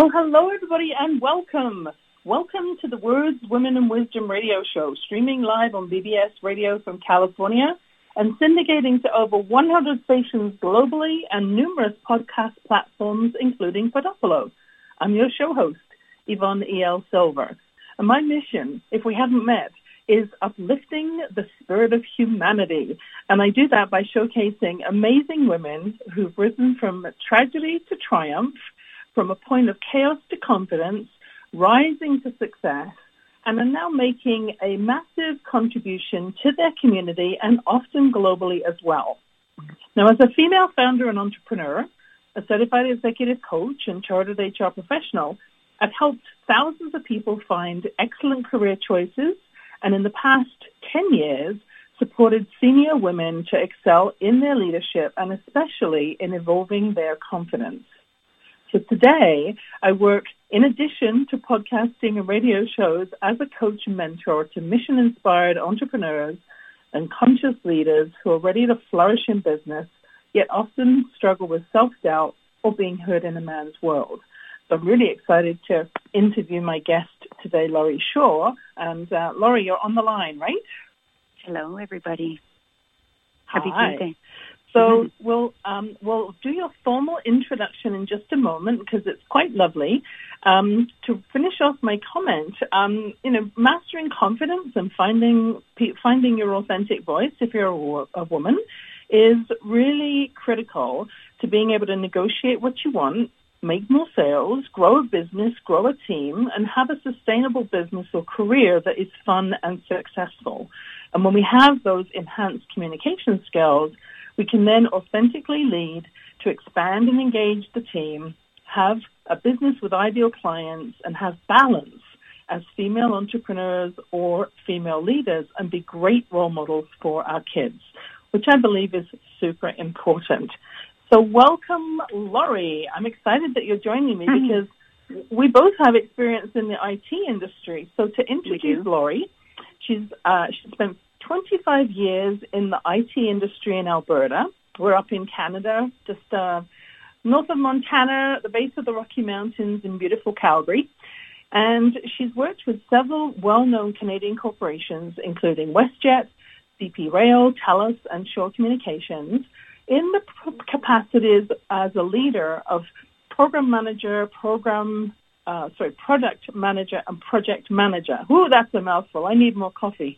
Well, hello, everybody, and welcome. Welcome to the Words, Women and Wisdom radio show, streaming live on BBS Radio from California and syndicating to over 100 stations globally and numerous podcast platforms, including Podopolo. I'm your show host, Yvonne E.L. Silver. And my mission, if we haven't met, is uplifting the spirit of humanity. And I do that by showcasing amazing women who've risen from tragedy to triumph, from a point of chaos to confidence, rising to success, and are now making a massive contribution to their community and often globally as well. Now, as a female founder and entrepreneur, a certified executive coach and chartered HR professional, I've helped thousands of people find excellent career choices, and in the past 10 years, supported senior women to excel in their leadership and especially in evolving their confidence. So today, I work, in addition to podcasting and radio shows, as a coach and mentor to mission-inspired entrepreneurs and conscious leaders who are ready to flourish in business, yet often struggle with self-doubt or being heard in a man's world. So I'm really excited to interview my guest today, Laurie Shaw. And Laurie, you're on the line, right? Hello, everybody. Happy Tuesday. So we'll do your formal introduction in just a moment because it's quite lovely. To finish off my comment, mastering confidence and finding your authentic voice, if you're a woman, is really critical to being able to negotiate what you want, make more sales, grow a business, grow a team, and have a sustainable business or career that is fun and successful. And when we have those enhanced communication skills, we can then authentically lead to expand and engage the team, have a business with ideal clients, and have balance as female entrepreneurs or female leaders and be great role models for our kids, which I believe is super important. So welcome, Laurie. I'm excited that you're joining me because we both have experience in the IT industry. So to introduce Laurie, she's spent 25 years in the IT industry in Alberta. We're up in Canada, just north of Montana, at the base of the Rocky Mountains in beautiful Calgary. And she's worked with several well-known Canadian corporations, including WestJet, CP Rail, TELUS, and Shaw Communications, in the capacities as a leader of program manager, product manager, and project manager. Ooh, that's a mouthful. I need more coffee.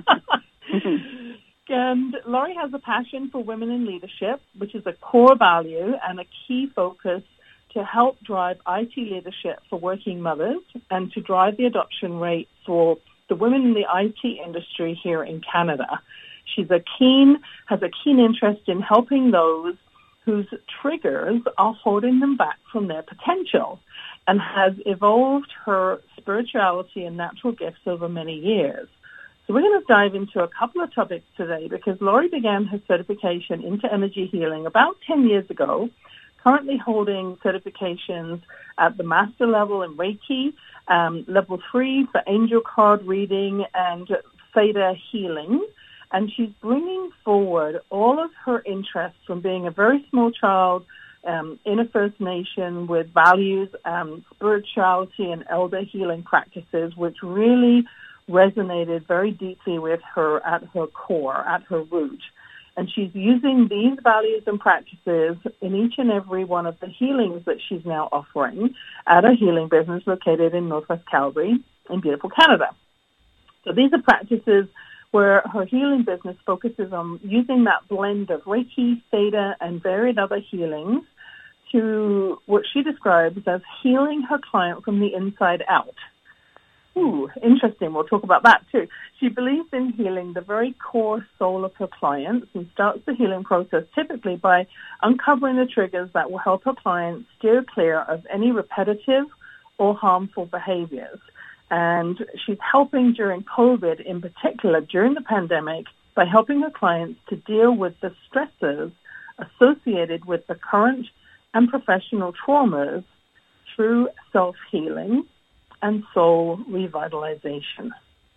And Laurie has a passion for women in leadership, which is a core value and a key focus to help drive IT leadership for working mothers and to drive the adoption rate for the women in the IT industry here in Canada. She has a keen interest in helping those whose triggers are holding them back from their potential and has evolved her spirituality and natural gifts over many years. So we're going to dive into a couple of topics today because Laurie began her certification into energy healing about 10 years ago, currently holding certifications at the master level in Reiki, level 3 for angel card reading and theta healing. And she's bringing forward all of her interests from being a very small child in a First Nation with values, spirituality, and elder healing practices, which really resonated very deeply with her at her core, at her root. And she's using these values and practices in each and every one of the healings that she's now offering at a healing business located in Northwest Calgary in beautiful Canada. So these are practices where her healing business focuses on using that blend of Reiki, Theta, and varied other healings to what she describes as healing her client from the inside out. Ooh, interesting. We'll talk about that too. She believes in healing the very core soul of her clients and starts the healing process typically by uncovering the triggers that will help her clients steer clear of any repetitive or harmful behaviors. And she's helping during COVID, in particular during the pandemic, by helping her clients to deal with the stresses associated with the current and professional traumas through self-healing and soul revitalization.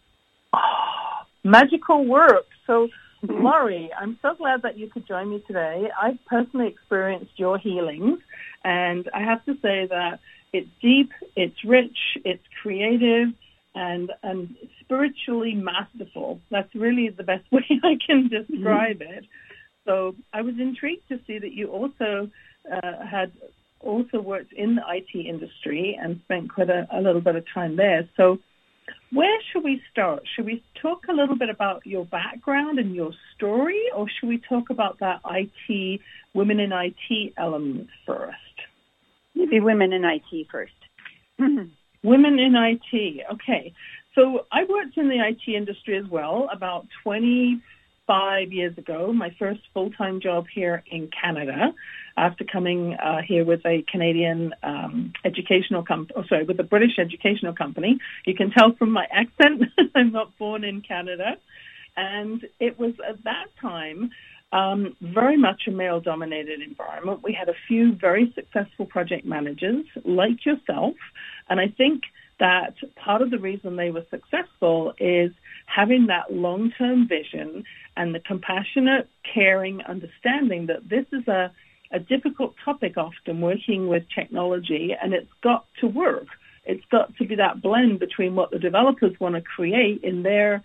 Oh, magical work. So, Laurie, I'm so glad that you could join me today. I've personally experienced your healings, and I have to say that It's deep, it's rich, it's creative, and spiritually masterful. That's really the best way I can describe it. So I was intrigued to see that you also had worked in the IT industry and spent quite a little bit of time there. So where should we start? Should we talk a little bit about your background and your story, or should we talk about that IT, women in IT element first? Maybe women in IT first. Women in IT. Okay. So I worked in the IT industry as well about 25 years ago, my first full-time job here in Canada, after coming here with a Canadian with a British educational company. You can tell from my accent, I'm not born in Canada. And it was at that time very much a male-dominated environment. We had a few very successful project managers like yourself, and I think that part of the reason they were successful is having that long-term vision and the compassionate, caring understanding that this is a difficult topic often, working with technology, and it's got to work. It's got to be that blend between what the developers want to create in their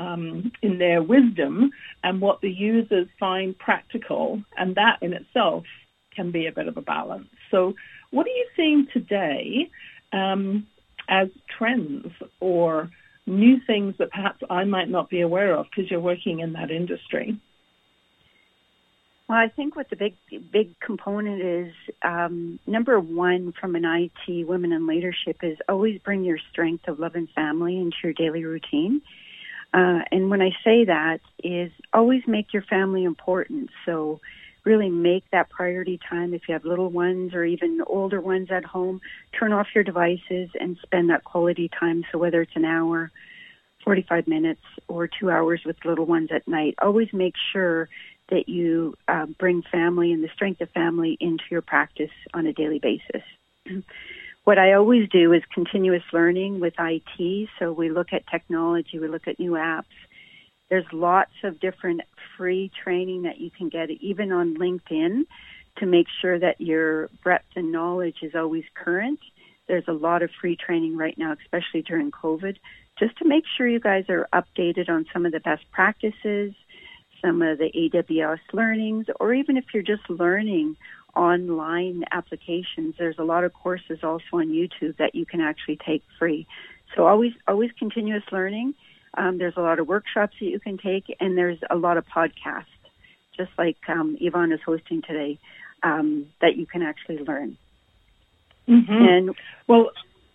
wisdom and what the users find practical, and that in itself can be a bit of a balance. So what are you seeing today as trends or new things that perhaps I might not be aware of because you're working in that industry? Well, I think what the big component is, number one from an IT women in leadership is always bring your strength of love and family into your daily routine. And when I say that is always make your family important. So really make that priority time. If you have little ones or even older ones at home, turn off your devices and spend that quality time. So whether it's an hour, 45 minutes, or 2 hours with little ones at night, always make sure that you bring family and the strength of family into your practice on a daily basis. What I always do is continuous learning with IT. So we look at technology, we look at new apps. There's lots of different free training that you can get, even on LinkedIn, to make sure that your breadth and knowledge is always current. There's a lot of free training right now, especially during COVID, just to make sure you guys are updated on some of the best practices, some of the AWS learnings, or even if you're just learning online applications, there's a lot of courses also on YouTube that you can actually take free. So always continuous learning. There's a lot of workshops that you can take, and there's a lot of podcasts, just like Yvonne is hosting today, that you can actually learn. Mm-hmm. And well,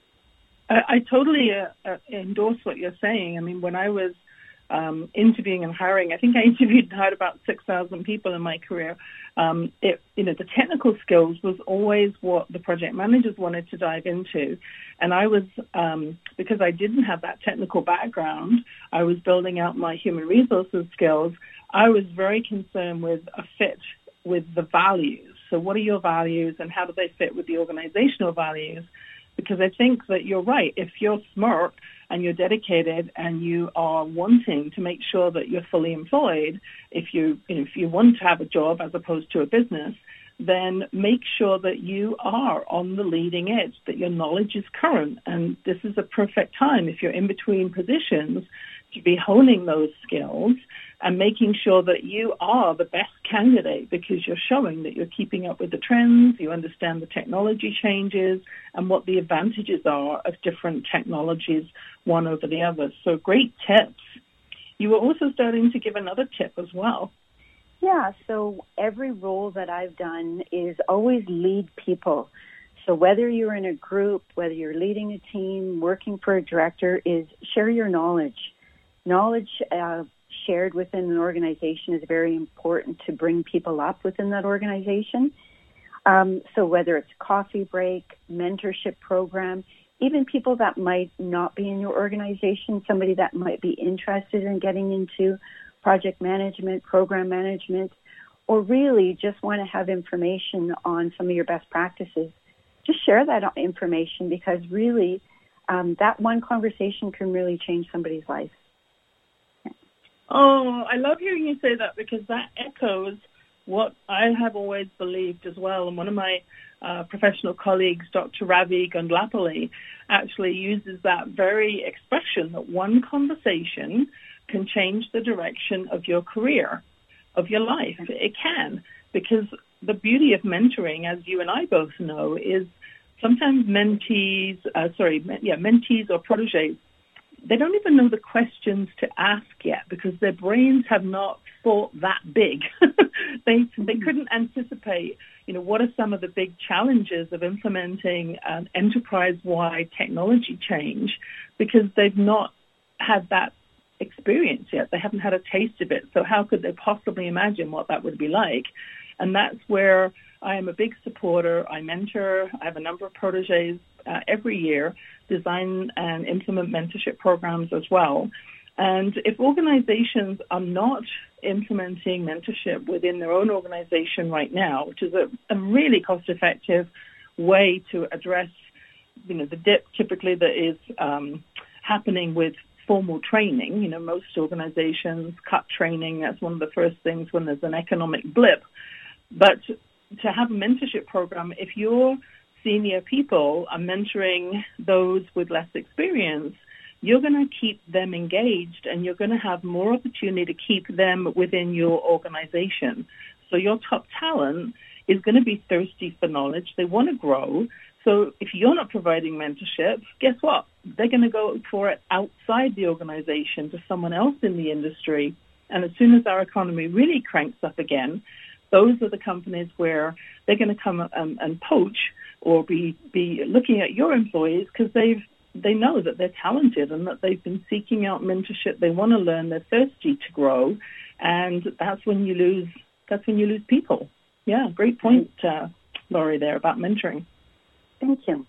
I totally endorse what you're saying. I mean, when I was interviewing and hiring, I think I interviewed and hired about 6,000 people in my career. The technical skills was always what the project managers wanted to dive into. And I was, because I didn't have that technical background, I was building out my human resources skills. I was very concerned with a fit with the values. So what are your values and how do they fit with the organizational values? Because I think that you're right. If you're smart and you're dedicated and you are wanting to make sure that you're fully employed, if you want to have a job as opposed to a business, then make sure that you are on the leading edge, that your knowledge is current. And this is a perfect time, if you're in between positions, to be honing those skills and making sure that you are the best candidate because you're showing that you're keeping up with the trends, you understand the technology changes and what the advantages are of different technologies, one over the other. So great tips. You were also starting to give another tip as well. Yeah, so every role that I've done is always lead people. So whether you're in a group, whether you're leading a team, working for a director, is share your knowledge. Knowledge shared within an organization is very important to bring people up within that organization. So whether it's coffee break, mentorship program, even people that might not be in your organization, somebody that might be interested in getting into project management, program management, or really just want to have information on some of your best practices, just share that information because really that one conversation can really change somebody's life. Oh, I love hearing you say that because that echoes what I have always believed as well, and one of my professional colleagues, Dr. Ravi Gundlapalli, actually uses that very expression that one conversation can change the direction of your career, of your life. It can, because the beauty of mentoring, as you and I both know, is sometimes mentees or proteges, they don't even know the questions to ask yet because their brains have not thought that big. They couldn't anticipate, what are some of the big challenges of implementing an enterprise-wide technology change because they've not had that experience yet. They haven't had a taste of it. So how could they possibly imagine what that would be like? And that's where I am a big supporter. I mentor. I have a number of proteges every year, design and implement mentorship programs as well. And if organizations are not implementing mentorship within their own organization right now, which is a really cost-effective way to address, the dip typically that is happening with formal training. Most organizations cut training. That's one of the first things when there's an economic blip. But to have a mentorship program, if your senior people are mentoring those with less experience, you're going to keep them engaged and you're going to have more opportunity to keep them within your organization. So your top talent is going to be thirsty for knowledge. They want to grow. So if you're not providing mentorship, guess what? They're going to go for it outside the organization to someone else in the industry. And as soon as our economy really cranks up again, those are the companies where they're going to come and poach or be looking at your employees because they know that they're talented and that they've been seeking out mentorship. They want to learn. They're thirsty to grow, and that's when you lose. That's when you lose people. Yeah, great point, Laurie, there about mentoring. Thank you.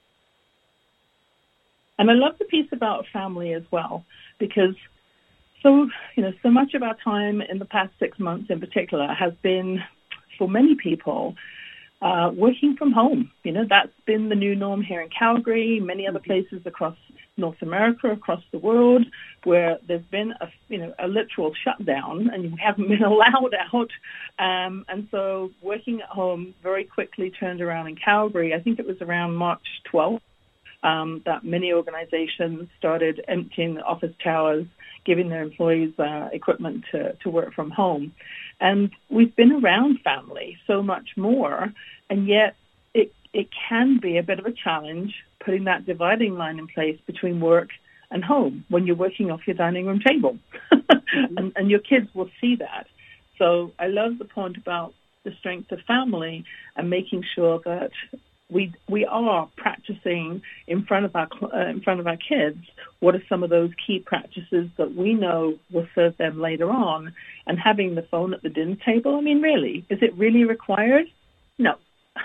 And I love the piece about family as well, because so much of our time in the past 6 months in particular has been, for many people, working from home. That's been the new norm here in Calgary, many other places across North America, across the world, where there's been a literal shutdown and we haven't been allowed out. And so working at home very quickly turned around in Calgary. I think it was around March 12th that many organizations started emptying the office towers, giving their employees equipment to work from home. And we've been around family so much more, and yet it can be a bit of a challenge putting that dividing line in place between work and home when you're working off your dining room table. and your kids will see that. So I love the point about the strength of family and making sure that we are practicing in front of our kids what are some of those key practices that we know will serve them later on. And having the phone at the dinner table, really, is it really required? No.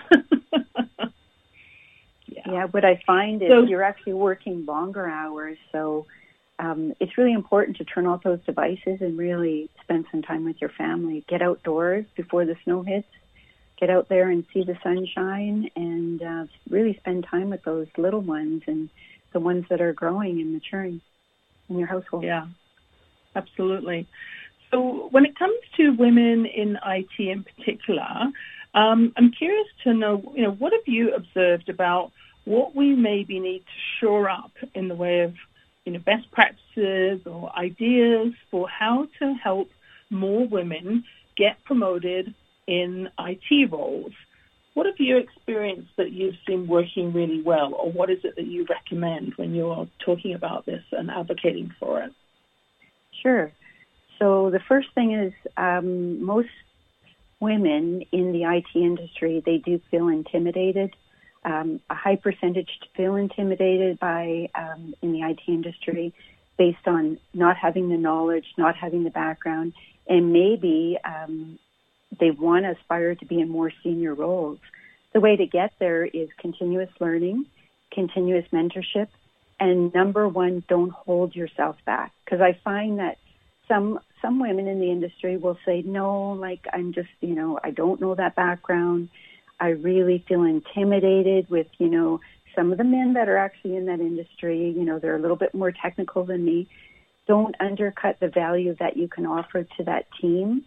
Yeah, what I find is you're actually working longer hours, so it's really important to turn off those devices and really spend some time with your family. Get outdoors before the snow hits. Get out there and see the sunshine and really spend time with those little ones and the ones that are growing and maturing in your household. Yeah, absolutely. So when it comes to women in IT in particular, I'm curious to know, what have you observed about what we maybe need to shore up in the way of, best practices or ideas for how to help more women get promoted in IT roles? What have you experienced that you've seen working really well, or what is it that you recommend when you're talking about this and advocating for it? Sure. So the first thing is most women in the IT industry, they do feel intimidated. A high percentage feel intimidated by in the IT industry based on not having the knowledge, not having the background, and maybe they want to aspire to be in more senior roles. The way to get there is continuous learning, continuous mentorship, and number one, don't hold yourself back. Because I find that some women in the industry will say, no, I'm just, I don't know that background. I really feel intimidated with, some of the men that are actually in that industry, they're a little bit more technical than me. Don't undercut the value that you can offer to that team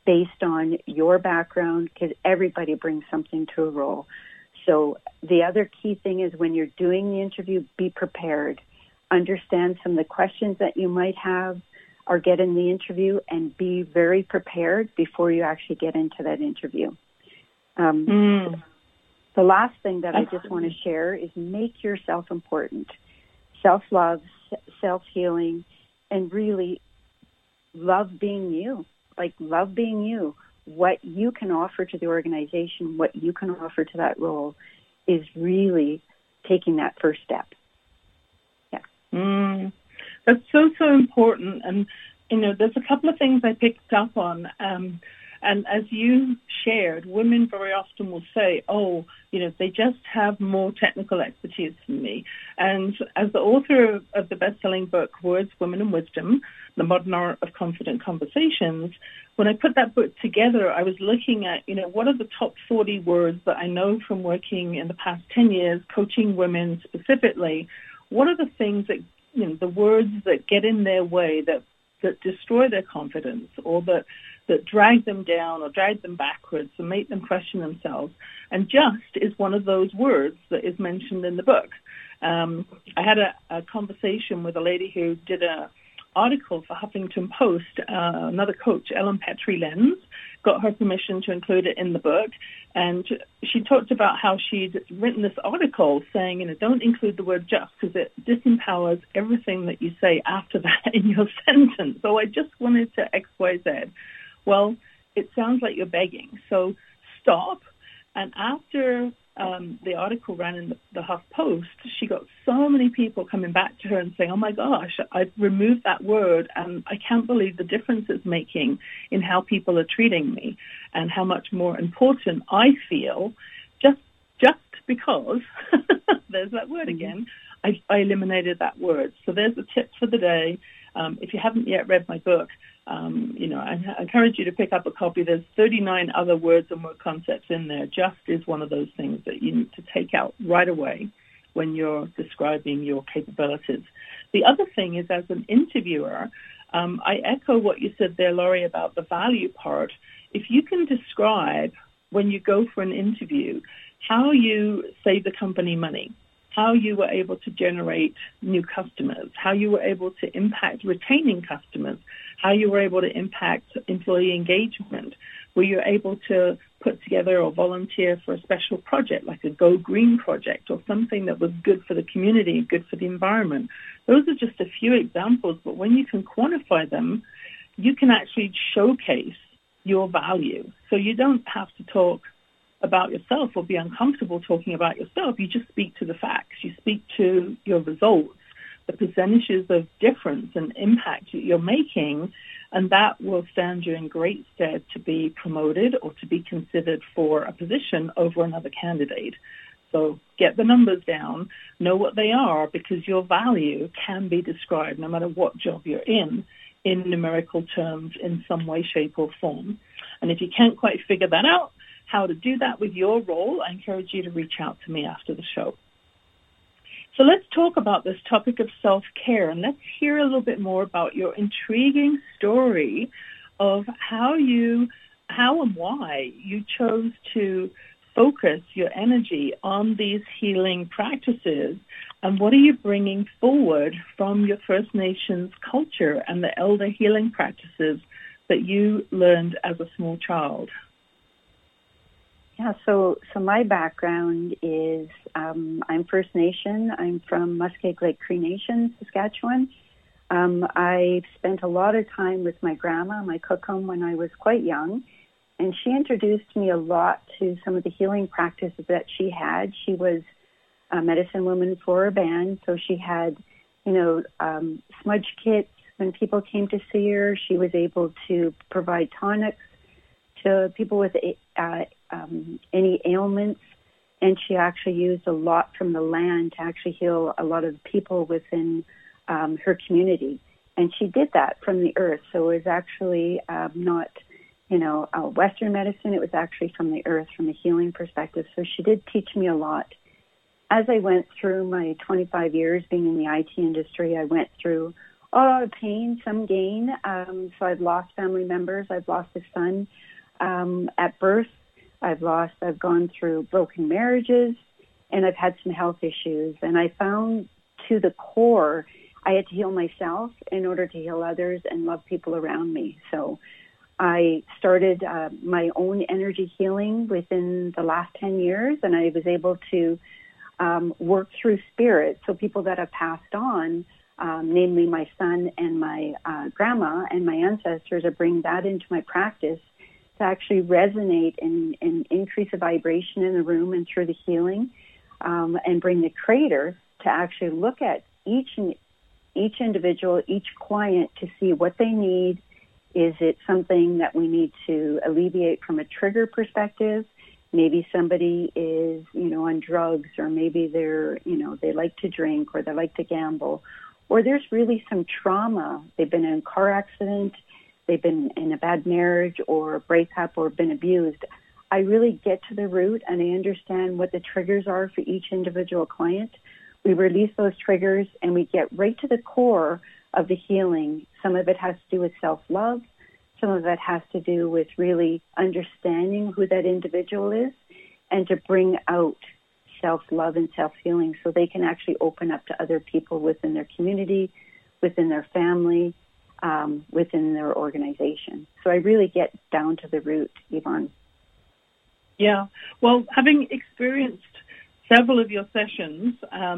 based on your background, because everybody brings something to a role. So the other key thing is when you're doing the interview, be prepared. Understand some of the questions that you might have or get in the interview, and be very prepared before you actually get into that interview. The last thing that I just want to share is make yourself important. Self-love, self-healing, and really love being you. Like, love being you. What you can offer to the organization, what you can offer to that role is really taking that first step. Yeah. That's so, so important. And, there's a couple of things I picked up on. And as you shared, women very often will say, they just have more technical expertise than me. And as the author of the best-selling book, Words, Women, and Wisdom, The Modern Art of Confident Conversations, when I put that book together, I was looking at, what are the top 40 words that I know from working in the past 10 years, coaching women specifically. What are the things that, the words that get in their way, that destroy their confidence, or that drag them down or drag them backwards and make them question themselves? And just is one of those words that is mentioned in the book. I had a conversation with a lady who did an article for Huffington Post, another coach, Ellen Petrie-Lenz, got her permission to include it in the book. And she talked about how she'd written this article saying, don't include the word just, because it disempowers everything that you say after that in your sentence. So I just wanted to X, Y, Z. Well, it sounds like you're begging. So stop. And after the article ran in the Huff Post, she got so many people coming back to her and saying, oh my gosh, I've removed that word and I can't believe the difference it's making in how people are treating me and how much more important I feel just because, there's that word again, I eliminated that word. So there's the tip for the day. If you haven't yet read my book, I encourage you to pick up a copy. There's 39 other words and word concepts in there. Just is one of those things that you need to take out right away when you're describing your capabilities. The other thing is, as an interviewer, I echo what you said there, Laurie, about the value part. If you can describe, when you go for an interview, how you save the company money, how you were able to generate new customers, how you were able to impact retaining customers, how you were able to impact employee engagement, were you able to put together or volunteer for a special project like a Go Green project or something that was good for the community, good for the environment. Those are just a few examples, but when you can quantify them, you can actually showcase your value. So you don't have to talk about yourself or be uncomfortable talking about yourself. You just speak to the facts. You speak to your results, the percentages of difference and impact that you're making, and that will stand you in great stead to be promoted or to be considered for a position over another candidate. So get the numbers down, know what they are, because your value can be described, no matter what job you're in numerical terms in some way, shape, or form. And if you can't quite figure that out, how to do that with your role, I encourage you to reach out to me after the show. So let's talk about this topic of self-care, and let's hear a little bit more about your intriguing story of how and why you chose to focus your energy on these healing practices, and what are you bringing forward from your First Nations culture and the elder healing practices that you learned as a small child? Yeah, so my background is I'm First Nation. I'm from Muskeg Lake Cree Nation, Saskatchewan. I've spent a lot of time with my grandma, my kukum, when I was quite young, and she introduced me a lot to some of the healing practices that she had. She was a medicine woman for her band, so she had, smudge kits when people came to see her. She was able to provide tonics to people with any ailments, and she actually used a lot from the land to actually heal a lot of people within her community. And she did that from the earth, so it was actually not, Western medicine. It was actually from the earth, from a healing perspective. So she did teach me a lot. As I went through my 25 years being in the IT industry, I went through Pain, some gain. So I've lost family members. I've lost a son at birth. I've gone through broken marriages, and I've had some health issues. And I found to the core, I had to heal myself in order to heal others and love people around me. So I started my own energy healing within the last 10 years, and I was able to work through spirit. So people that have passed on, namely my son and my grandma and my ancestors, I bring that into my practice to actually resonate and increase the vibration in the room and through the healing, and bring the creator to actually look at each individual, each client, to see what they need. Is it something that we need to alleviate from a trigger perspective? Maybe somebody is, on drugs, or maybe they like to drink, or they like to gamble, or there's really some trauma. They've been in a car accident, they've been in a bad marriage or a breakup, or been abused. I really get to the root, and I understand what the triggers are for each individual client. We release those triggers, and we get right to the core of the healing. Some of it has to do with self-love. Some of it has to do with really understanding who that individual is, and to bring out self-love and self-healing so they can actually open up to other people within their community, within their family, within their organization. So I really get down to the root, Yvonne. Yeah. Well, having experienced several of your sessions,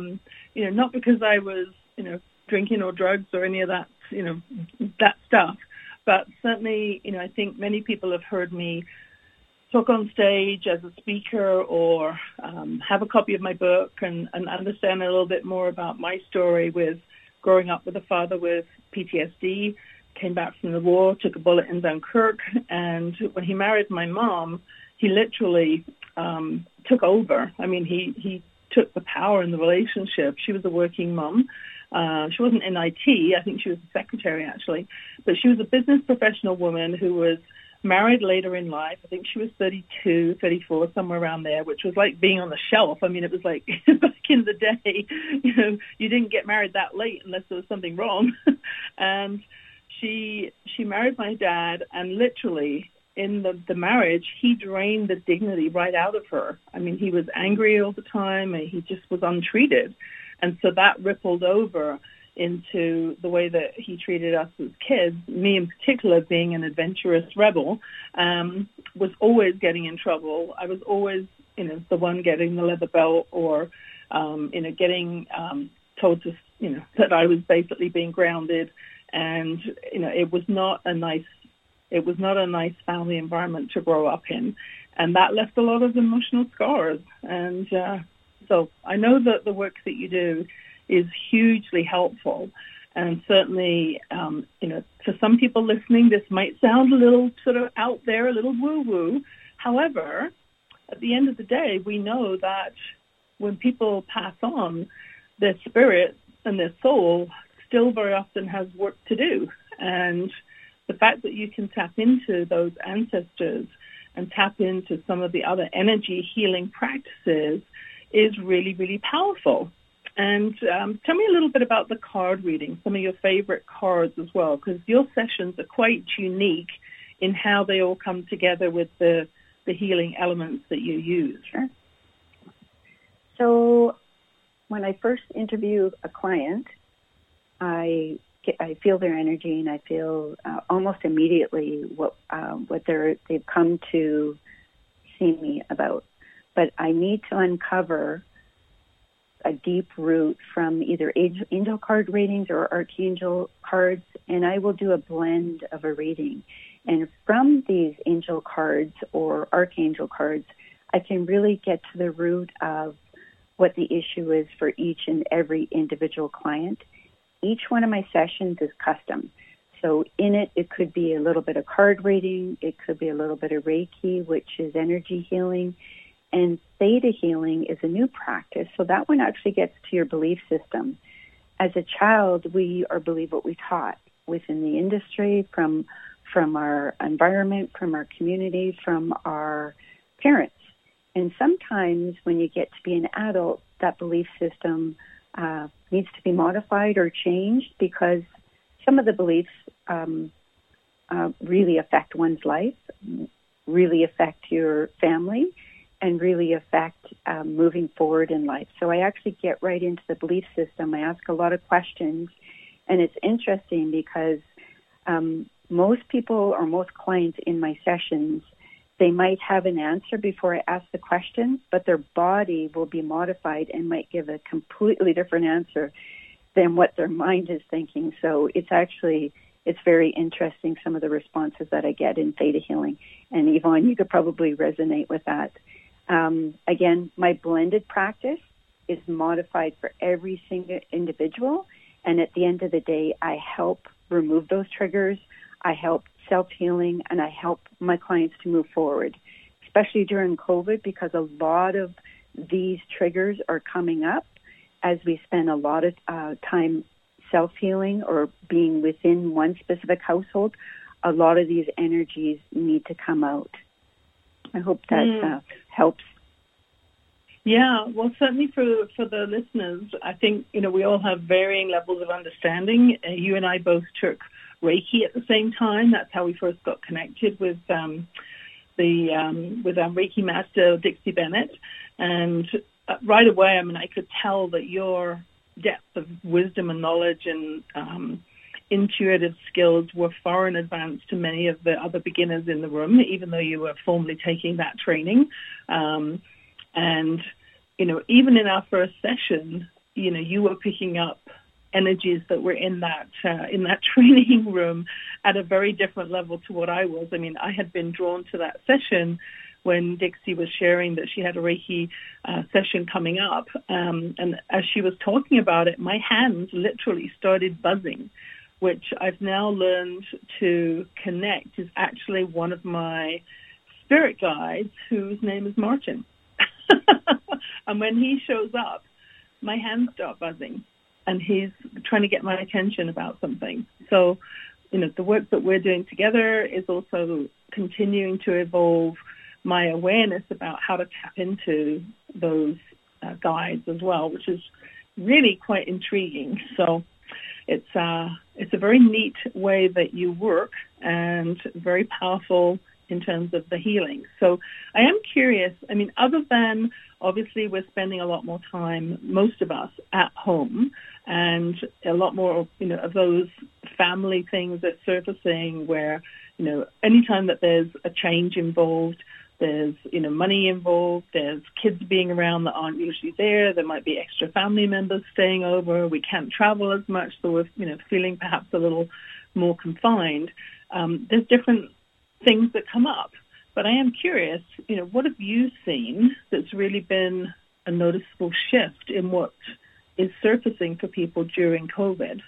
not because I was, drinking or drugs or any of that, that stuff, but certainly, I think many people have heard me talk on stage as a speaker, or have a copy of my book and understand a little bit more about my story with growing up with a father with PTSD, came back from the war, took a bullet in Dunkirk, and when he married my mom, he literally took over. I mean, he took the power in the relationship. She was a working mom. She wasn't in IT. I think she was a secretary, actually. But she was a business professional woman who was married later in life. I think she was 32, 34, somewhere around there, which was like being on the shelf. I mean, it was like back in the day, you didn't get married that late unless there was something wrong. And she married my dad, and literally in the marriage, he drained the dignity right out of her. I mean, he was angry all the time, and he just was untreated. And so that rippled over into the way that he treated us as kids. Me in particular, being an adventurous rebel, was always getting in trouble. I was always, the one getting the leather belt, or, getting told to, that I was basically being grounded. And, it was not a nice family environment to grow up in. And that left a lot of emotional scars. And so I know that the work that you do is hugely helpful. And certainly, for some people listening, this might sound a little sort of out there, a little woo-woo. However, at the end of the day, we know that when people pass on, their spirit and their soul still very often has work to do. And the fact that you can tap into those ancestors and tap into some of the other energy healing practices is really, really powerful. And tell me a little bit about the card reading, some of your favorite cards as well, because your sessions are quite unique in how they all come together with the healing elements that you use. Sure. So when I first interview a client, I feel their energy, and I feel almost immediately what they've come to see me about. But I need to uncover a deep root from either angel card readings or archangel cards, and I will do a blend of a reading. And from these angel cards or archangel cards, I can really get to the root of what the issue is for each and every individual client. Each one of my sessions is custom. So in it could be a little bit of card reading, it could be a little bit of Reiki, which is energy healing, and theta healing is a new practice. So that one actually gets to your belief system. As a child, we believe what we taught within the industry, from our environment, from our community, from our parents. And sometimes when you get to be an adult, that belief system needs to be modified or changed, because some of the beliefs really affect one's life, really affect your family, and really affect moving forward in life. So I actually get right into the belief system. I ask a lot of questions, and it's interesting because most people or most clients in my sessions, they might have an answer before I ask the questions, but their body will be modified and might give a completely different answer than what their mind is thinking. So it's very interesting, some of the responses that I get in Theta Healing. And Yvonne, you could probably resonate with that. Again, my blended practice is modified for every single individual. And at the end of the day, I help remove those triggers. I help self-healing, and I help my clients to move forward, especially during COVID, because a lot of these triggers are coming up as we spend a lot of time self-healing or being within one specific household. A lot of these energies need to come out. I hope that helps. Yeah, well, certainly for the listeners, I think, we all have varying levels of understanding. You and I both took Reiki at the same time. That's how we first got connected with our Reiki master, Dixie Bennett. And right away, I could tell that your depth of wisdom and knowledge and intuitive skills were far in advance to many of the other beginners in the room, even though you were formally taking that training. And, even in our first session, you were picking up energies that were in that training room at a very different level to what I was. I had been drawn to that session when Dixie was sharing that she had a Reiki session coming up. And as she was talking about it, my hands literally started buzzing, which I've now learned to connect is actually one of my spirit guides, whose name is Martin. And when he shows up, my hands start buzzing, and he's trying to get my attention about something. So, the work that we're doing together is also continuing to evolve my awareness about how to tap into those guides as well, which is really quite intriguing. So it's a very neat way that you work and very powerful in terms of the healing. So I am curious, other than obviously we're spending a lot more time, most of us, at home, and a lot more, of those family things are surfacing where, anytime that there's a change involved, there's, money involved, there's kids being around that aren't usually there, there might be extra family members staying over, we can't travel as much, so we're, feeling perhaps a little more confined. There's different things that come up. But I am curious, what have you seen that's really been a noticeable shift in what is surfacing for people during COVID?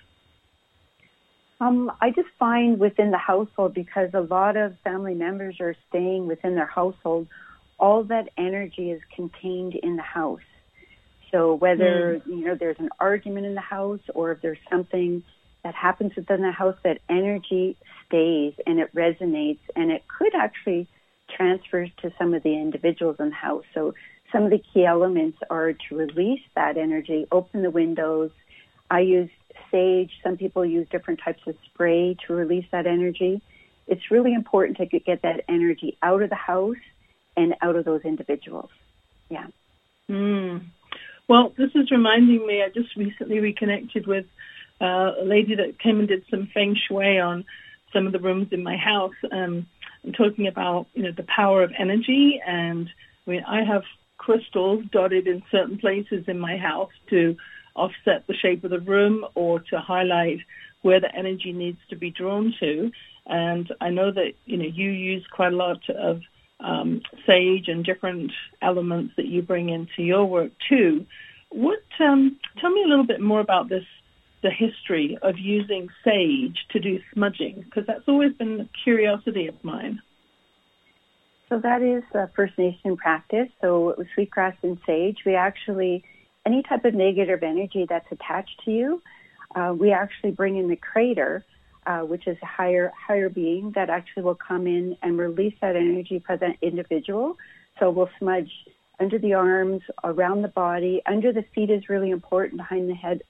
I just find within the household, because a lot of family members are staying within their household, all that energy is contained in the house. So whether, there's an argument in the house or if there's something that happens within the house, that energy stays and it resonates, and it could actually transfer to some of the individuals in the house. So some of the key elements are to release that energy, open the windows. I use sage. Some people use different types of spray to release that energy. It's really important to get that energy out of the house and out of those individuals. Yeah. Well, this is reminding me, I just recently reconnected with a lady that came and did some feng shui on some of the rooms in my house. I'm talking about, the power of energy. And I have crystals dotted in certain places in my house to offset the shape of the room or to highlight where the energy needs to be drawn to. And I know that, you use quite a lot of sage and different elements that you bring into your work too. Tell me a little bit more about this, the history of using sage to do smudging, because that's always been a curiosity of mine. So that is a First Nation practice. So with sweetgrass and sage, we actually, any type of negative energy that's attached to you, we actually bring in the creator, which is a higher being that actually will come in and release that energy for that individual. So we'll smudge under the arms, around the body, under the feet is really important, behind the head,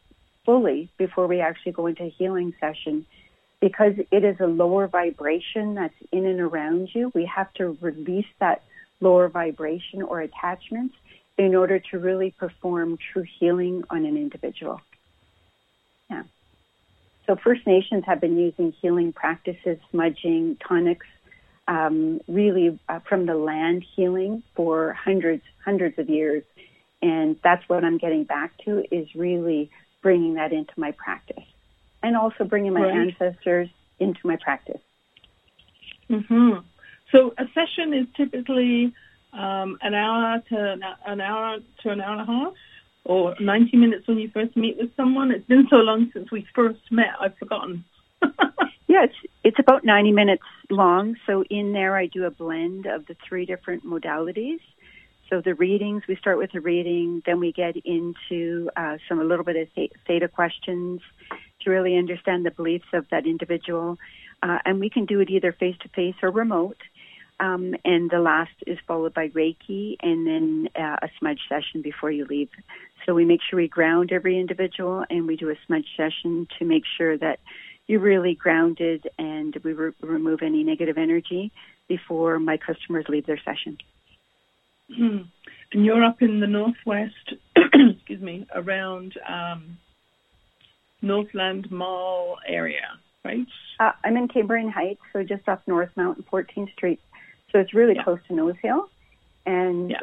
fully before we actually go into a healing session. Because it is a lower vibration that's in and around you, we have to release that lower vibration or attachments in order to really perform true healing on an individual. Yeah. So First Nations have been using healing practices, smudging, tonics, really from the land healing for hundreds of years. And that's what I'm getting back to, is really bringing that into my practice. And also bringing my ancestors into my practice. Mm-hmm. So a session is typically an hour to an hour and a half, or 90 minutes when you first meet with someone. It's been so long since we first met, I've forgotten. Yeah, it's about 90 minutes long. So in there, I do a blend of the 3 different modalities. So the readings, we start with a reading, then we get into a little bit of theta questions to really understand the beliefs of that individual. And we can do it either face-to-face or remote. And the last is followed by Reiki and then a smudge session before you leave. So we make sure we ground every individual, and we do a smudge session to make sure that you're really grounded, and we remove any negative energy before my customers leave their session. And you're up in the Northwest, excuse me, around Northland Mall area, right? I'm in Cambrian Heights, so just off North Mountain, 14th Street. So it's really close to Nose Hill. And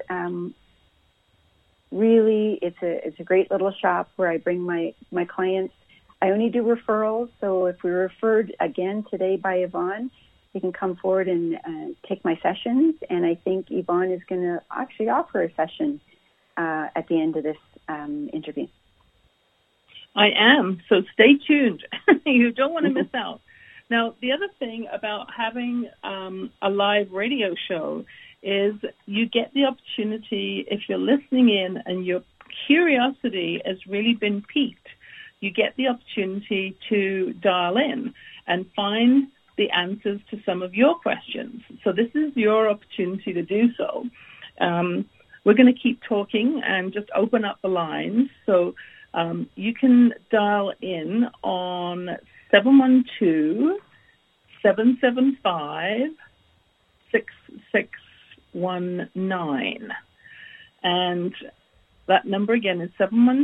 really, it's a great little shop where I bring my clients. I only do referrals, so if we're referred again today by Yvonne, you can come forward and take my sessions. And I think Yvonne is going to actually offer a session at the end of this interview. I am, so stay tuned. You don't want to miss out. Now, the other thing about having a live radio show is you get the opportunity, if you're listening in and your curiosity has really been piqued, you get the opportunity to dial in and find the answers to some of your questions. So this is your opportunity to do so. We're going to keep talking and just open up the lines. So you can dial in on 712-775-6619. And that number again is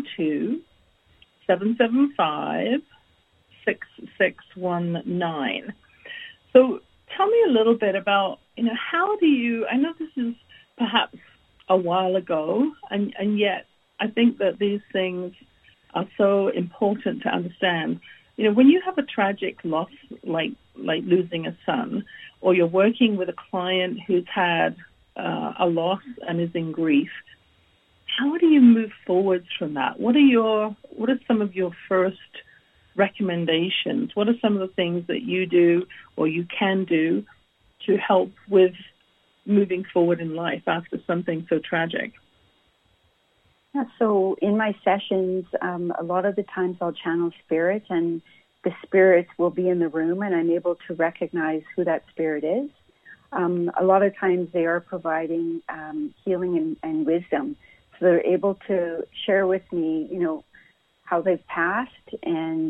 712-775-6619. So tell me a little bit about, how do you, I know this is perhaps a while ago, and yet I think that these things are so important to understand. When you have a tragic loss, like losing a son, or you're working with a client who's had a loss and is in grief, how do you move forwards from that? What are some of your first recommendations? What are some of the things that you do or you can do to help with moving forward in life after something so tragic? Yeah, so in my sessions, a lot of the times I'll channel spirits, and the spirits will be in the room, and I'm able to recognize who that spirit is. A lot of times they are providing healing and wisdom. So they're able to share with me, how they've passed, and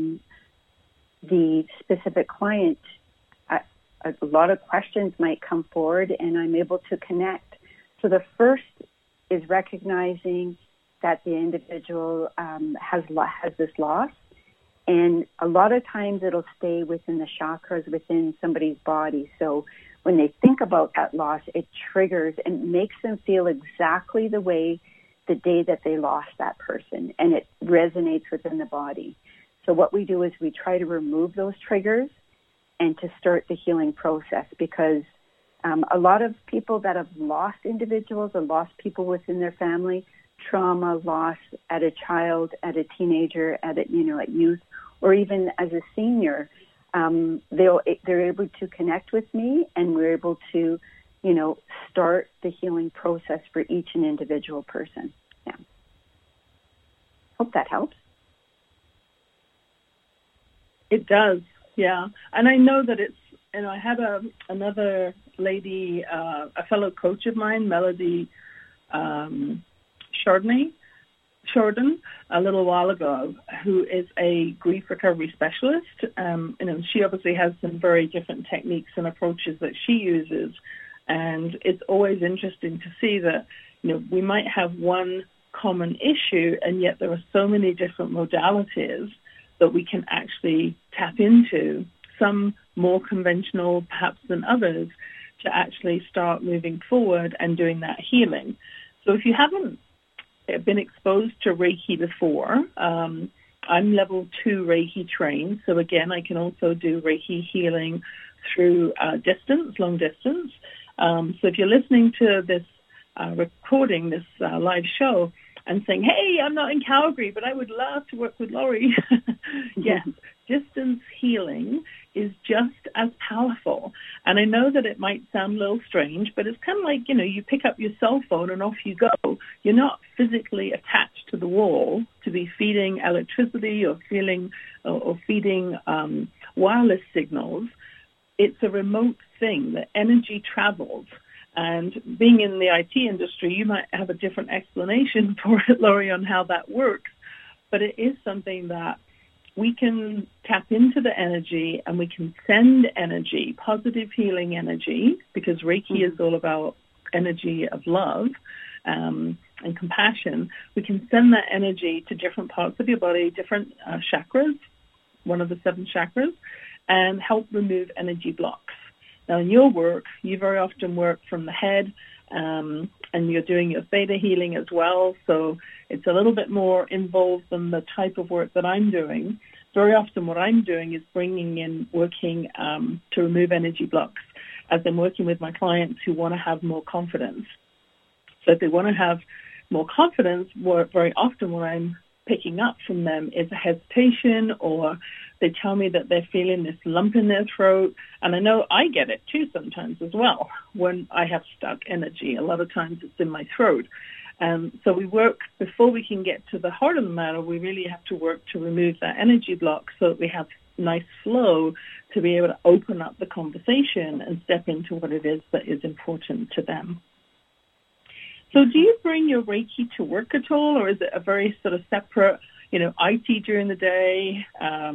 the specific client. A lot of questions might come forward, and I'm able to connect. So the first is recognizing that the individual has this loss. And a lot of times it'll stay within the chakras within somebody's body. So when they think about that loss, it triggers and makes them feel exactly the way the day that they lost that person. And it resonates within the body. So what we do is we try to remove those triggers and to start the healing process, because a lot of people that have lost individuals or lost people within their family, trauma, loss at a child, at a teenager, at youth, or even as a senior, they're able to connect with me, and we're able to, start the healing process for each and individual person. Yeah. Hope that helps. It does, yeah. And I know that it's, I had another lady, a fellow coach of mine, Melody Chardonnay, Sheridan a little while ago, who is a grief recovery specialist. She obviously has some very different techniques and approaches that she uses, and it's always interesting to see that we might have one common issue, and yet there are so many different modalities that we can actually tap into, some more conventional perhaps than others, to actually start moving forward and doing that healing. So if you haven't been exposed to Reiki before, I'm level 2 Reiki trained. So again, I can also do Reiki healing through long distance. So if you're listening to this recording, this live show, and saying, hey, I'm not in Calgary, but I would love to work with Laurie. Yes, distance healing is just as powerful. And I know that it might sound a little strange, but it's kind of like, you pick up your cell phone and off you go. You're not physically attached to the wall to be feeding electricity or feeding wireless signals. It's a remote thing. The energy travels. And being in the IT industry, you might have a different explanation for it, Laurie, on how that works. But it is something that we can tap into the energy, and we can send energy, positive healing energy, because Reiki is all about energy of love and compassion. We can send that energy to different parts of your body, different chakras, one of the 7 chakras, and help remove energy blocks. Now, in your work, you very often work from the head, and you're doing your theta healing as well, so it's a little bit more involved than the type of work that I'm doing. Very often what I'm doing is working to remove energy blocks as I'm working with my clients who want to have more confidence. So if they want to have more confidence, very often what I'm picking up from them is a hesitation, or they tell me that they're feeling this lump in their throat. And I know I get it too sometimes as well when I have stuck energy. A lot of times it's in my throat. So we work, before we can get to the heart of the matter, we really have to work to remove that energy block so that we have nice flow to be able to open up the conversation and step into what it is that is important to them. So do you bring your Reiki to work at all, or is it a very sort of separate, IT during the day,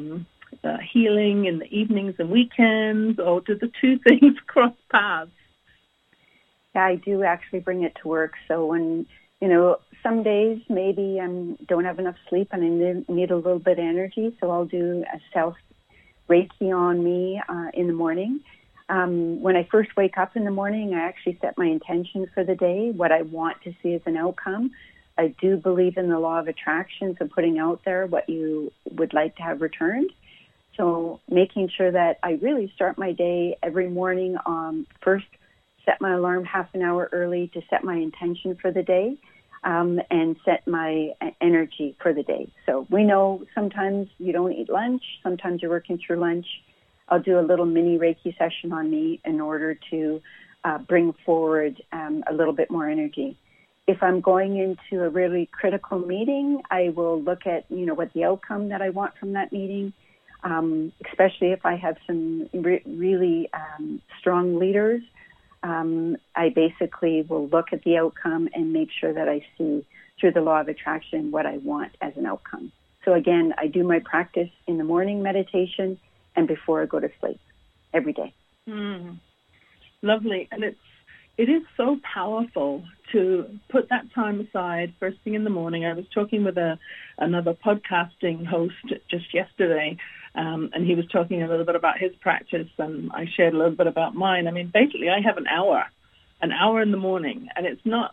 healing in the evenings and weekends, or do the two things cross paths? Yeah, I do actually bring it to work. So when, some days maybe I don't have enough sleep and I need a little bit of energy, so I'll do a self-Reiki on me in the morning. When I first wake up in the morning, I actually set my intention for the day, what I want to see as an outcome. I do believe in the law of attraction, so putting out there what you would like to have returned. So making sure that I really start my day every morning, first set my alarm half an hour early to set my intention for the day, and set my energy for the day. So we know sometimes you don't eat lunch, sometimes you're working through lunch. I'll do a little mini Reiki session on me in order to bring forward a little bit more energy. If I'm going into a really critical meeting, I will look at, what the outcome that I want from that meeting, especially if I have some really strong leaders. I basically will look at the outcome and make sure that I see through the law of attraction what I want as an outcome. So again, I do my practice in the morning meditation and before I go to sleep every day. Lovely. And it is so powerful to put that time aside first thing in the morning. I was talking with another podcasting host just yesterday, and he was talking a little bit about his practice, and I shared a little bit about mine. I mean, basically, I have an hour in the morning, and it's not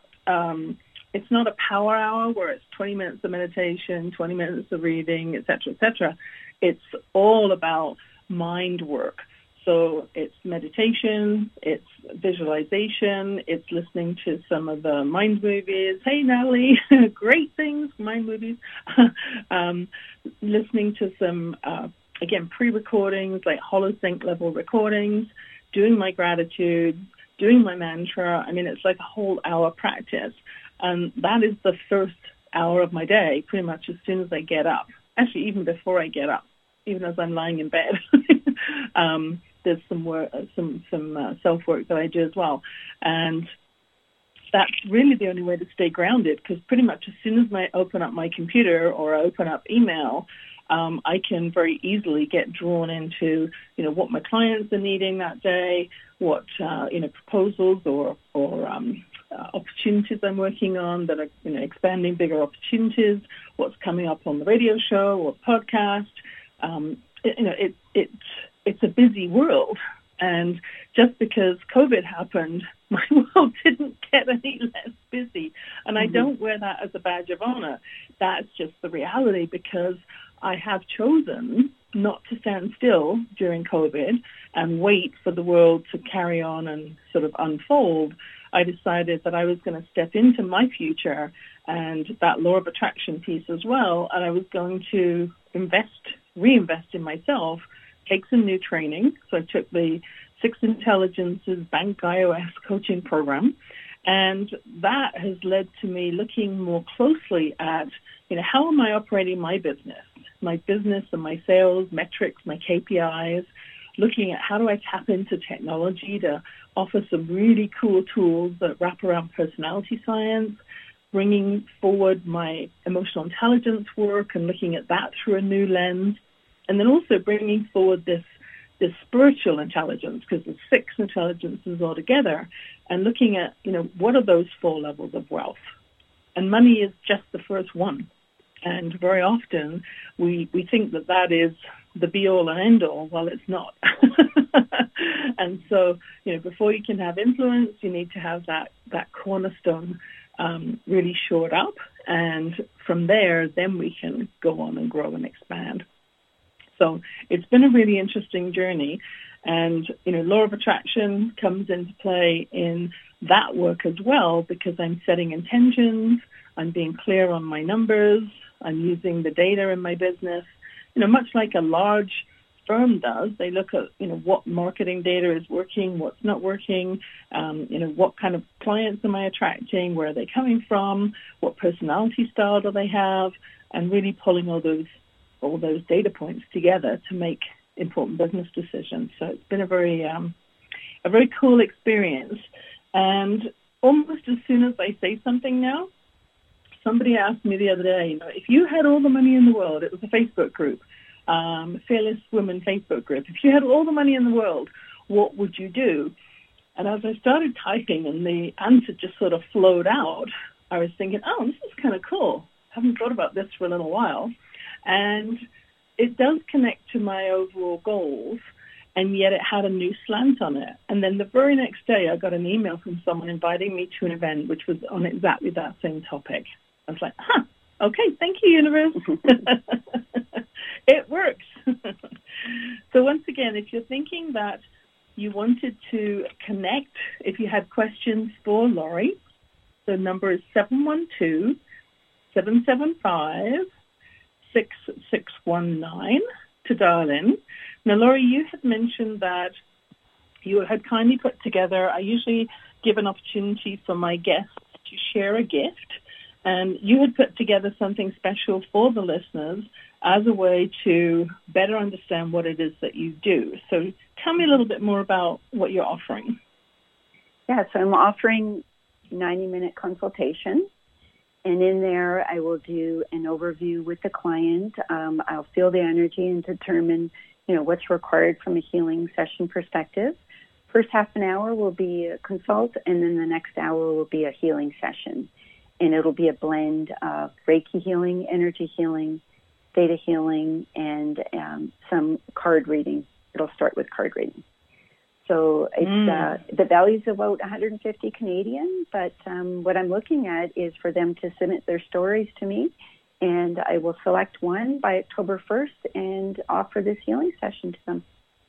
a power hour where it's 20 minutes of meditation, 20 minutes of reading, et cetera. It's all about mind work. So it's meditation, it's visualization, it's listening to some of the mind movies. Hey, Natalie, great things, mind movies. Listening to some, again, pre-recordings, like holosync level recordings, doing my gratitude, doing my mantra. I mean, it's like a whole hour practice. And that is the first hour of my day, pretty much as soon as I get up. Actually, even before I get up, even as I'm lying in bed. There's some work, some self-work that I do as well. And that's really the only way to stay grounded, because pretty much as soon as I open up my computer or I open up email, I can very easily get drawn into, what my clients are needing that day, what, proposals or opportunities I'm working on that are, expanding bigger opportunities, what's coming up on the radio show or podcast. It's a busy world. And just because COVID happened, my world didn't get any less busy. And I don't wear that as a badge of honor. That's just the reality, because I have chosen not to stand still during COVID and wait for the world to carry on and sort of unfold. I decided that I was going to step into my future and that law of attraction piece as well. And I was going to reinvest in myself, take some new training. So I took the Six Intelligences Bank iOS coaching program. And that has led to me looking more closely at, how am I operating my business and my sales metrics, my KPIs, looking at how do I tap into technology to offer some really cool tools that wrap around personality science, bringing forward my emotional intelligence work and looking at that through a new lens, and then also bringing forward this spiritual intelligence, because there's 6 intelligences altogether, and looking at, what are those 4 levels of wealth? And money is just the first one. And very often we think that is the be-all and end-all. Well, it's not. And so, before you can have influence, you need to have that cornerstone really shored up. And from there, then we can go on and grow and expand. So it's been a really interesting journey. And, law of attraction comes into play in that work as well, because I'm setting intentions, I'm being clear on my numbers, I'm using the data in my business, much like a large firm does. They look at, what marketing data is working, what's not working, what kind of clients am I attracting, where are they coming from, what personality style do they have, and really pulling all those data points together to make important business decisions. So it's been a very cool experience. And almost as soon as I say something now, somebody asked me the other day, if you had all the money in the world, it was a Facebook group, Fearless Women Facebook group. If you had all the money in the world, what would you do? And as I started typing and the answer just sort of flowed out, I was thinking, oh, this is kind of cool. I haven't thought about this for a little while. And it does connect to my overall goals, and yet it had a new slant on it. And then the very next day, I got an email from someone inviting me to an event which was on exactly that same topic. I was like, okay, thank you, universe. It works. So once again, if you're thinking that you wanted to connect, if you had questions for Laurie, the number is 712-775-6619 to dial in. Now, Laurie, you had mentioned that you had kindly put together, I usually give an opportunity for my guests to share a gift, and you had put together something special for the listeners as a way to better understand what it is that you do. So tell me a little bit more about what you're offering. Yeah, so I'm offering 90-minute consultation. And in there, I will do an overview with the client. I'll feel the energy and determine, what's required from a healing session perspective. First half an hour will be a consult, and then the next hour will be a healing session. And it'll be a blend of Reiki healing, energy healing, theta healing, and some card reading. It'll start with card reading. So it's, the value's about 150 Canadian, but what I'm looking at is for them to submit their stories to me, and I will select one by October 1st and offer this healing session to them.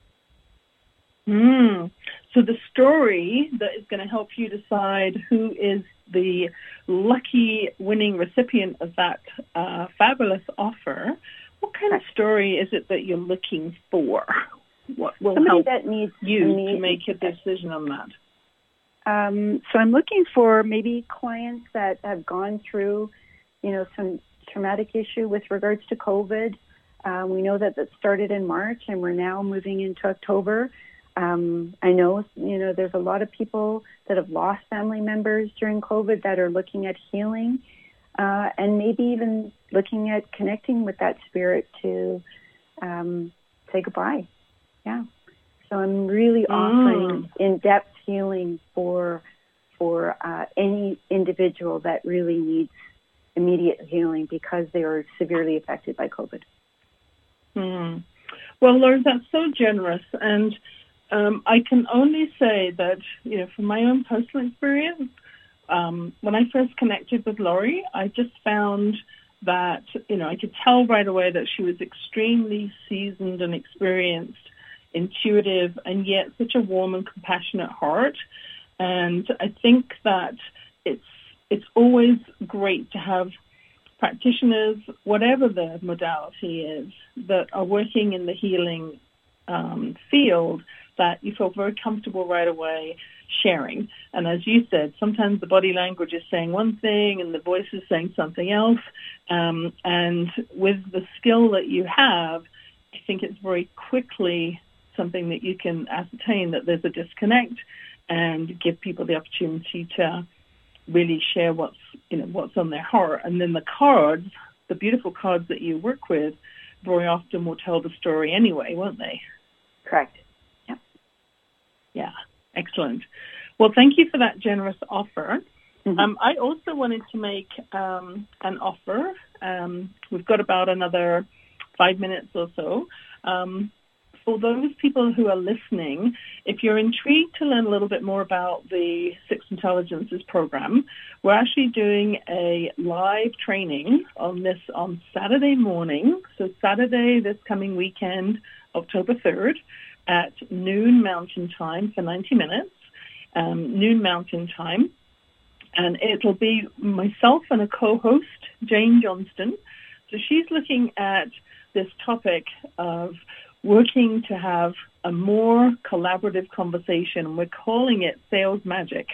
So the story that is going to help you decide who is the lucky winning recipient of that fabulous offer, what kind of story is it that you're looking for? What will help you to make a decision on that? So I'm looking for maybe clients that have gone through, some traumatic issue with regards to COVID. We know that started in March, and we're now moving into October. I know, there's a lot of people that have lost family members during COVID that are looking at healing and maybe even looking at connecting with that spirit to say goodbye. Yeah. So I'm really offering in-depth healing for any individual that really needs immediate healing because they are severely affected by COVID. Well, Laurie, that's so generous. And I can only say that, from my own personal experience, when I first connected with Laurie, I just found that, I could tell right away that she was extremely seasoned and experienced, intuitive, and yet such a warm and compassionate heart. And I think that it's always great to have practitioners, whatever the modality is, that are working in the healing field, that you feel very comfortable right away sharing. And as you said, sometimes the body language is saying one thing and the voice is saying something else. And with the skill that you have, I think it's very quickly something that you can ascertain that there's a disconnect and give people the opportunity to really share what's on their heart. And then the cards, the beautiful cards that you work with, very often will tell the story anyway, won't they? Correct. Yep. Yeah. Excellent. Well, thank you for that generous offer. I also wanted to make an offer. We've got about another 5 minutes or so. For those people who are listening, if you're intrigued to learn a little bit more about the Six Intelligences program, we're actually doing a live training on this on Saturday morning. So Saturday, this coming weekend, October 3rd, at noon Mountain Time for 90 minutes, noon Mountain Time. And it'll be myself and a co-host, Jane Johnston. So she's looking at this topic of working to have a more collaborative conversation. We're calling it Sales Magic.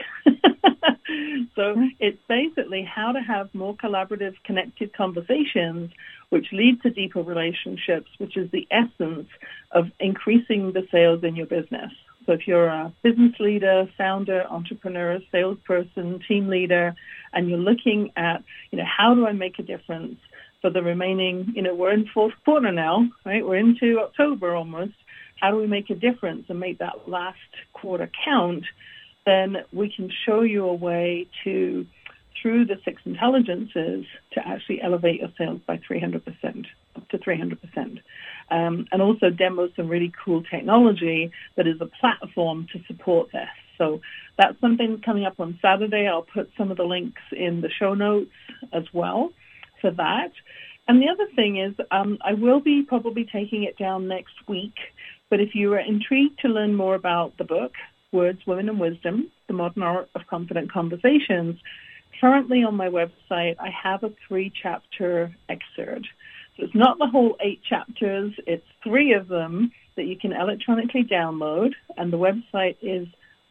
So it's basically how to have more collaborative, connected conversations, which lead to deeper relationships, which is the essence of increasing the sales in your business. So if you're a business leader, founder, entrepreneur, salesperson, team leader, and you're looking at, how do I make a difference for the remaining, we're in fourth quarter now, right? We're into October almost. How do we make a difference and make that last quarter count? Then we can show you a way to, through the Six Intelligences, to actually elevate your sales by 300%, up to 300%. And also demo some really cool technology that is a platform to support this. So that's something coming up on Saturday. I'll put some of the links in the show notes as well for that. And the other thing is I will be probably taking it down next week, but if you are intrigued to learn more about the book, Words, Women, and Wisdom, The Modern Art of Confident Conversations, currently on my website, I have a 3-chapter excerpt. So it's not the whole 8 chapters, it's 3 of them that you can electronically download, and the website is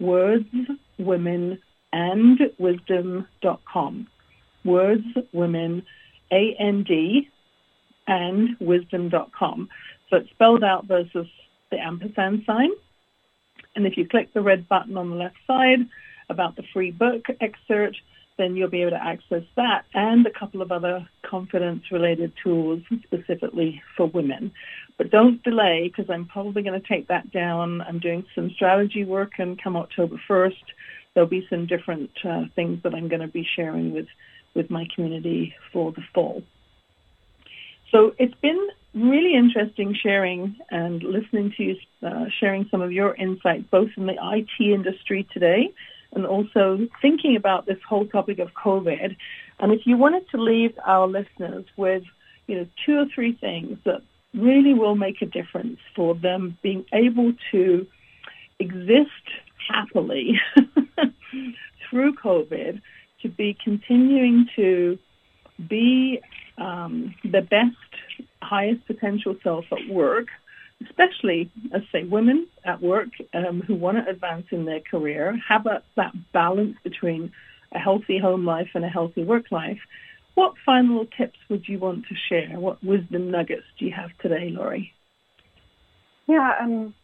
wordswomenandwisdom.com. Words, Women, AND, and wisdom.com. So it's spelled out versus the ampersand sign. And if you click the red button on the left side about the free book excerpt, then you'll be able to access that and a couple of other confidence-related tools specifically for women. But don't delay, because I'm probably going to take that down. I'm doing some strategy work, and come October 1st, there'll be some different things that I'm going to be sharing with my community for the fall. So it's been really interesting sharing and listening to you sharing some of your insights, both in the IT industry today and also thinking about this whole topic of COVID. And if you wanted to leave our listeners with, 2 or 3 things that really will make a difference for them being able to exist happily through COVID, to be continuing to be the best, highest potential self at work, especially, let's say, women at work who want to advance in their career, have that balance between a healthy home life and a healthy work life. What final tips would you want to share? What wisdom nuggets do you have today, Laurie? Yeah,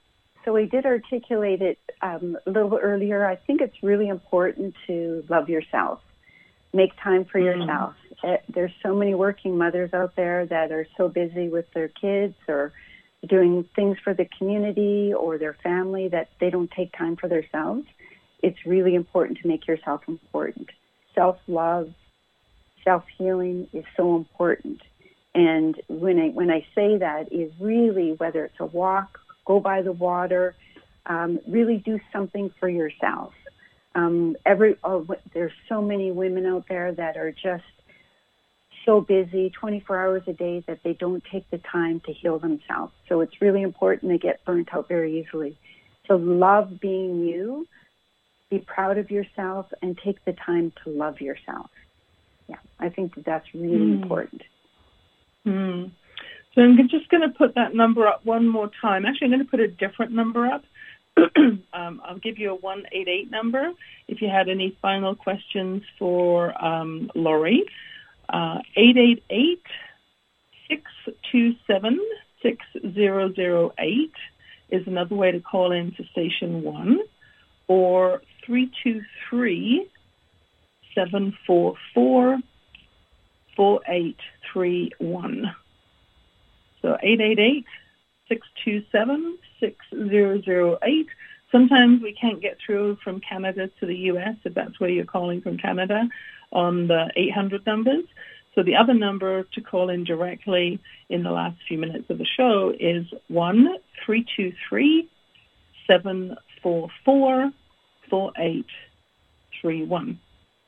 So I did articulate it a little earlier. I think it's really important to love yourself. Make time for yourself. There's so many working mothers out there that are so busy with their kids or doing things for the community or their family that they don't take time for themselves. It's really important to make yourself important. Self-love, self-healing is so important. And when I say that is really, whether it's a walk, go by the water, really do something for yourself. There's so many women out there that are just so busy 24 hours a day that they don't take the time to heal themselves. So it's really important. They get burnt out very easily. So love being you, be proud of yourself, and take the time to love yourself. Yeah, I think that's really important. So I'm just going to put that number up one more time. Actually, I'm going to put a different number up. I'll give you a 188 number if you had any final questions for Laurie. 888-627-6008 is another way to call in to Station 1, or 323-744-4831. So 888-627-6008. Sometimes we can't get through from Canada to the U.S., if that's where you're calling from Canada, on the 800 numbers. So the other number to call in directly in the last few minutes of the show is 1-323-744-4831.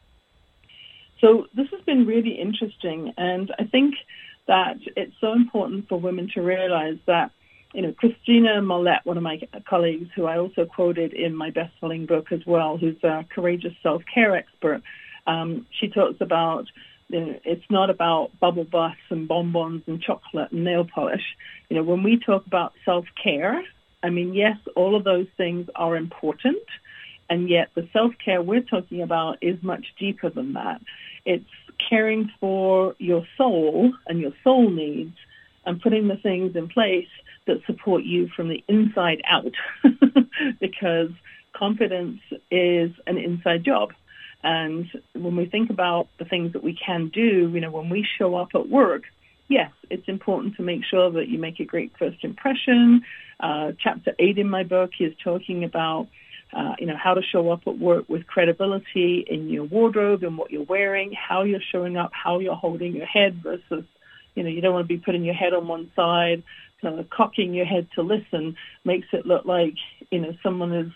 So this has been really interesting, and I think that it's so important for women to realize that, Christina Mollett, one of my colleagues, who I also quoted in my best-selling book as well, who's a courageous self-care expert, she talks about, it's not about bubble baths and bonbons and chocolate and nail polish. When we talk about self-care, yes, all of those things are important, and yet the self-care we're talking about is much deeper than that. It's caring for your soul and your soul needs and putting the things in place that support you from the inside out, because confidence is an inside job. And when we think about the things that we can do, when we show up at work, yes, it's important to make sure that you make a great first impression. Chapter 8 in my book is talking about how to show up at work with credibility in your wardrobe and what you're wearing, how you're showing up, how you're holding your head versus, you don't want to be putting your head on one side, cocking your head to listen makes it look like, someone is,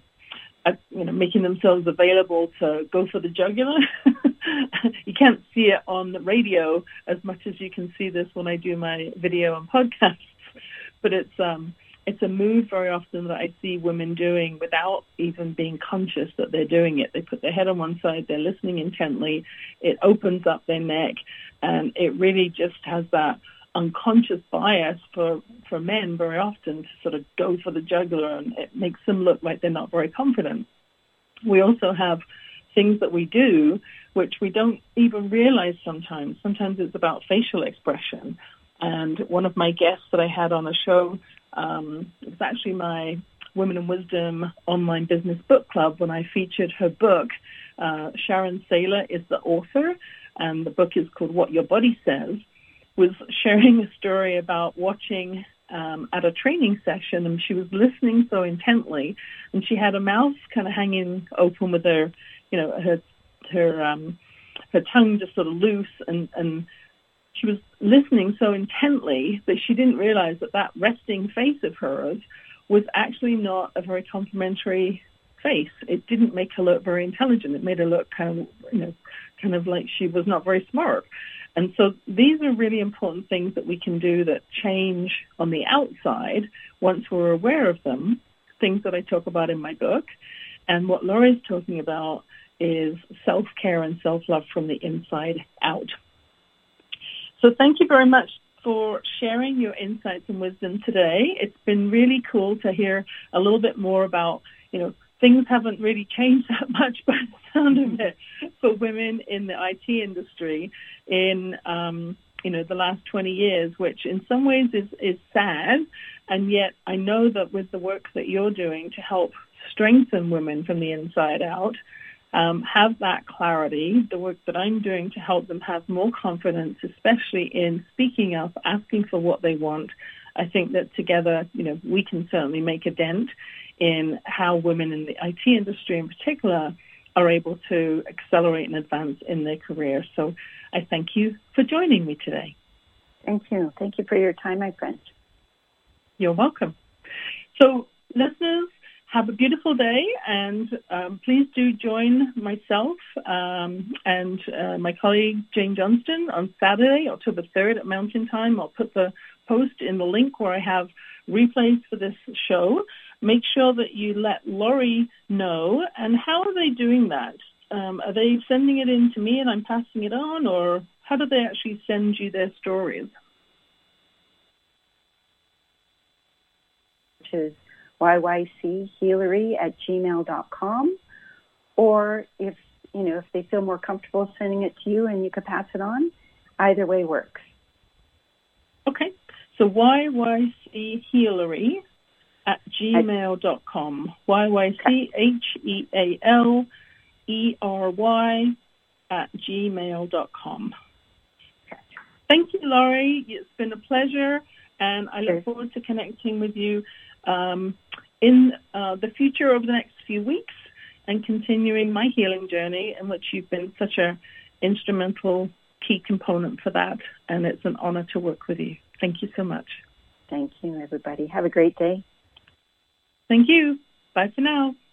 making themselves available to go for the jugular. You can't see it on the radio as much as you can see this when I do my video and podcasts, but it's a move very often that I see women doing without even being conscious that they're doing it. They put their head on one side, they're listening intently, it opens up their neck, and it really just has that unconscious bias for men very often to sort of go for the jugular, and it makes them look like they're not very confident. We also have things that we do which we don't even realize sometimes. Sometimes it's about facial expression. And one of my guests that I had on a show, it was actually my Women in Wisdom online business book club when I featured her book. Sharon Saylor is the author, and the book is called What Your Body Says, was sharing a story about watching at a training session, and she was listening so intently, and she had her mouth kind of hanging open with her, her tongue just sort of loose, and she was listening so intently that she didn't realize that resting face of hers was actually not a very complimentary face. It didn't make her look very intelligent. It made her look kind of like she was not very smart. And so these are really important things that we can do that change on the outside once we're aware of them, things that I talk about in my book. And what Laurie's talking about is self-care and self-love from the inside out. So thank you very much for sharing your insights and wisdom today. It's been really cool to hear a little bit more about, things haven't really changed that much by the sound of it for women in the IT industry in, the last 20 years, which in some ways is sad. And yet I know that with the work that you're doing to help strengthen women from the inside out, have that clarity, the work that I'm doing to help them have more confidence, especially in speaking up, asking for what they want, I think that together, we can certainly make a dent in how women in the IT industry in particular are able to accelerate and advance in their career. So I thank you for joining me today. Thank you. Thank you for your time, my friend. You're welcome. So listeners, have a beautiful day, and please do join myself and my colleague Jane Johnston on Saturday, October 3rd at Mountain Time. I'll put the post in the link where I have replays for this show. Make sure that you let Laurie know. And how are they doing that? Are they sending it in to me and I'm passing it on, or how do they actually send you their stories? Which is yychillery@gmail.com, or if they feel more comfortable sending it to you and you could pass it on, either way works. Okay, so yychillery@gmail.com. yychillery@gmail.com. Thank you, Laurie. It's been a pleasure, and I look forward to connecting with you in the future over the next few weeks and continuing my healing journey, in which you've been such an instrumental key component for that, and it's an honor to work with you. Thank you so much. Thank you, everybody. Have a great day. Thank you. Bye for now.